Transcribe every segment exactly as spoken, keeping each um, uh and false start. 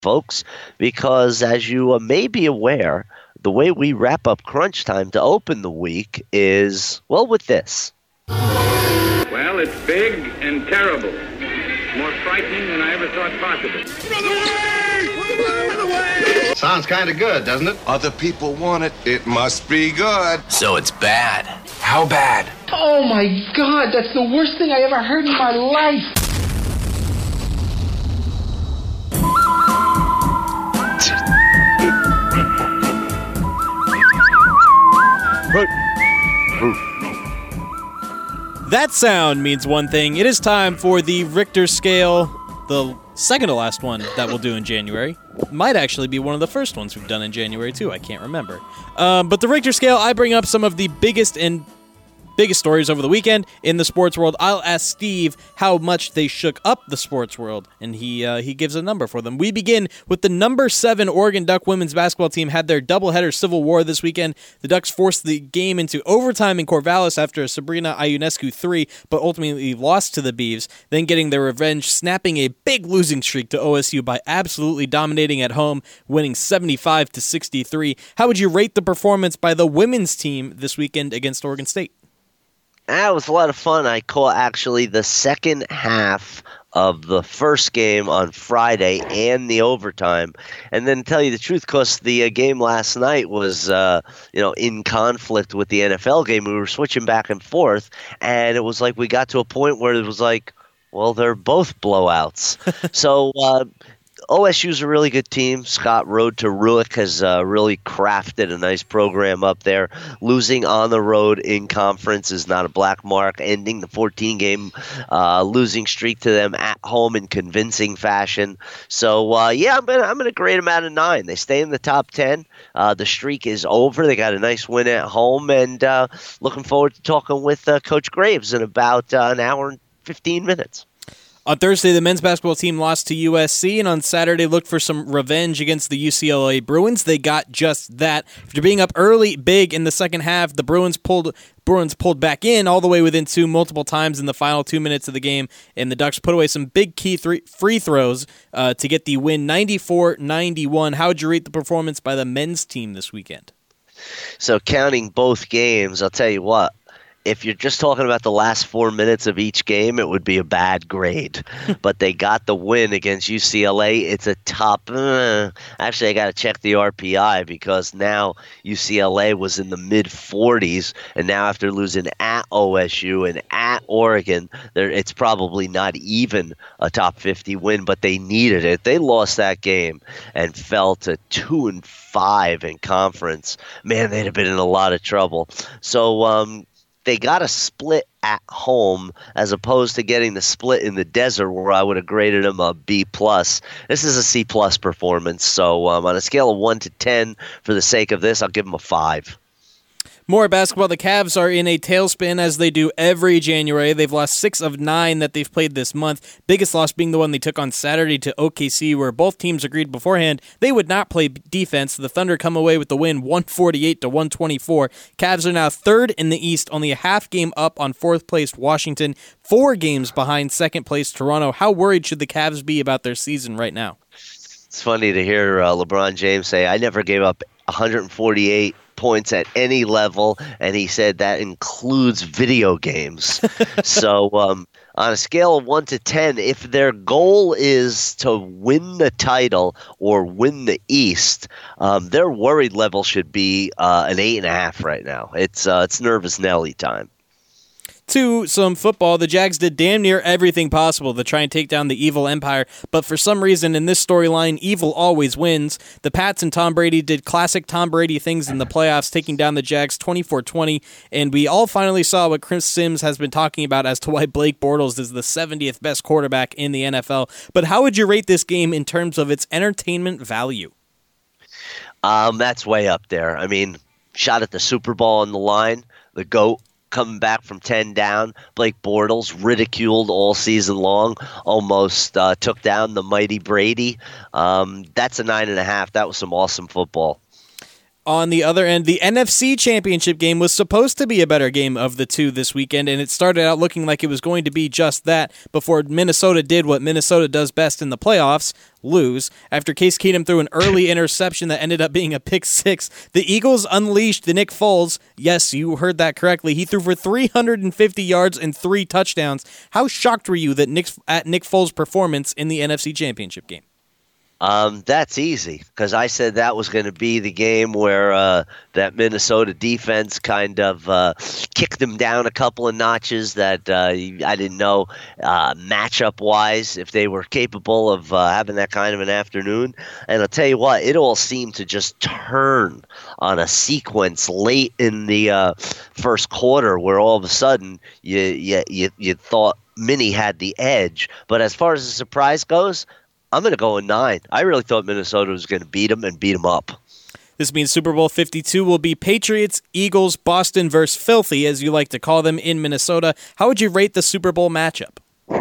folks, because as you uh, may be aware, the way we wrap up crunch time to open the week is, well, with this. Well, it's big and terrible. More frightening than I ever thought possible. Run away! Run away! Run away! Sounds kind of good, doesn't it? Other people want it. It must be good. So it's bad. How bad? Oh my God, that's the worst thing I ever heard in my life. That sound means one thing. It is time for the Richter scale, the second to last one that we'll do in January. Might actually be one of the first ones we've done in January, too. I can't remember. Um, but the Richter scale, I bring up some of the biggest and biggest stories over the weekend in the sports world. I'll ask Steve how much they shook up the sports world, and he uh, he gives a number for them. We begin with the number seven Oregon Duck women's basketball team had their doubleheader Civil War this weekend. The Ducks forced the game into overtime in Corvallis after a Sabrina Ionescu three, but ultimately lost to the Beavs, then getting their revenge, snapping a big losing streak to O S U by absolutely dominating at home, winning seventy-five to sixty-three. How would you rate the performance by the women's team this weekend against Oregon State? That was a lot of fun. I caught actually the second half of the first game on Friday and the overtime. And then to tell you the truth, because the uh, game last night was uh, you know, in conflict with the N F L game. We were switching back and forth, and it was like we got to a point where it was like, well, they're both blowouts. so uh, O S U's a really good team. Scott Road to Ruick has uh, really crafted a nice program up there. Losing on the road in conference is not a black mark. Ending the fourteen-game uh, losing streak to them at home in convincing fashion. So, uh, yeah, I'm gonna I'm gonna grade them out of nine. They stay in the top ten. Uh, the streak is over. They got a nice win at home, and uh, looking forward to talking with uh, Coach Graves in about uh, an hour and fifteen minutes. On Thursday, the men's basketball team lost to U S C, and on Saturday looked for some revenge against the U C L A Bruins. They got just that. After being up early, big in the second half, the Bruins pulled Bruins pulled back in all the way within two multiple times in the final two minutes of the game, and the Ducks put away some big key three free throws uh, to get the win ninety-four ninety-one. How would you rate the performance by the men's team this weekend? So counting both games, I'll tell you what. If you're just talking about the last four minutes of each game, it would be a bad grade. But they got the win against U C L A. It's a top. Uh, actually, I got to check the R P I because now U C L A was in the mid forties, and now after losing at O S U and at Oregon, it's probably not even a top fifty win. But they needed it. They lost that game and fell to two and five in conference. Man, they'd have been in a lot of trouble. So. um They got a split at home as opposed to getting the split in the desert where I would have graded them a B plus. This is a C plus performance. So um, on a scale of one to ten, for the sake of this, I'll give them a five. More basketball. The Cavs are in a tailspin as they do every January. They've lost six of nine that they've played this month. Biggest loss being the one they took on Saturday to O K C, where both teams agreed beforehand they would not play defense. The Thunder come away with the win, one forty-eight to one twenty-four. Cavs are now third in the East, only a half game up on fourth place Washington, four games behind second place Toronto. How worried should the Cavs be about their season right now? It's funny to hear uh, LeBron James say, I never gave up one forty-eight points at any level, and he said that includes video games. so um, on a scale of one to ten, if their goal is to win the title or win the East, um, their worried level should be uh, an eight and a half right now. It's uh, it's nervous Nelly time. To some football, the Jags did damn near everything possible to try and take down the evil empire, but for some reason in this storyline, evil always wins. The Pats and Tom Brady did classic Tom Brady things in the playoffs, taking down the Jags twenty-four twenty, and we all finally saw what Chris Sims has been talking about as to why Blake Bortles is the seventieth best quarterback in the N F L. But how would you rate this game in terms of its entertainment value? Um, that's way up there. I mean, shot at the Super Bowl on the line, the GOAT, coming back from ten down. Blake Bortles, ridiculed all season long, almost uh, took down the mighty Brady. Um, that's a nine and a half. That was some awesome football. On the other end, the N F C Championship game was supposed to be a better game of the two this weekend, and it started out looking like it was going to be just that before Minnesota did what Minnesota does best in the playoffs, lose. After Case Keenum threw an early interception that ended up being a pick six, the Eagles unleashed the Nick Foles. Yes, you heard that correctly. He threw for three hundred fifty yards and three touchdowns. How shocked were you that Nick, at Nick Foles' performance in the N F C Championship game? Um, that's easy because I said that was going to be the game where uh, that Minnesota defense kind of uh, kicked them down a couple of notches that uh, I didn't know uh, matchup-wise if they were capable of uh, having that kind of an afternoon. And I'll tell you what, it all seemed to just turn on a sequence late in the uh, first quarter where all of a sudden you, you, you, you thought Minnie had the edge. But as far as the surprise goes, I'm going to go a nine. I really thought Minnesota was going to beat them and beat them up. This means Super Bowl fifty-two will be Patriots, Eagles, Boston versus Filthy, as you like to call them, in Minnesota. How would you rate the Super Bowl matchup?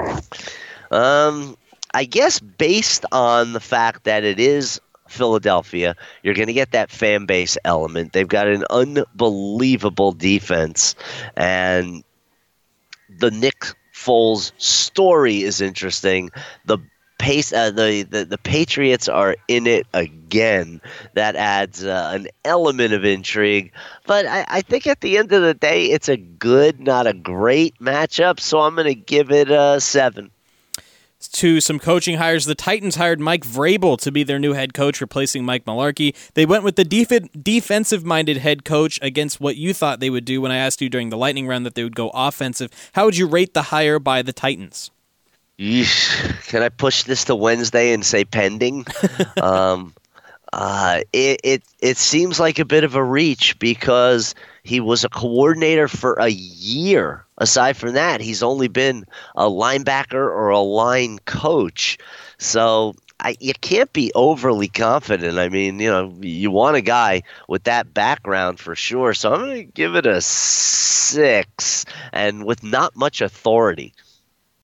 Um, I guess based on the fact that it is Philadelphia, you're going to get that fan base element. They've got an unbelievable defense, and the Nick Foles story is interesting. The Pace, uh, the, the the Patriots are in it again. That adds uh, an element of intrigue. But I, I think at the end of the day, it's a good, not a great matchup. So I'm going to give it a seven. To some coaching hires, the Titans hired Mike Vrabel to be their new head coach, replacing Mike Mularkey. They went with the def- defensive-minded head coach against what you thought they would do when I asked you during the lightning round that they would go offensive. How would you rate the hire by the Titans? Yeesh. Can I push this to Wednesday and say pending? um, uh, it, it it seems like a bit of a reach because he was a coordinator for a year. Aside from that, he's only been a linebacker or a line coach. So I, you can't be overly confident. I mean, you know, you want a guy with that background for sure. So I'm going to give it a six and with not much authority.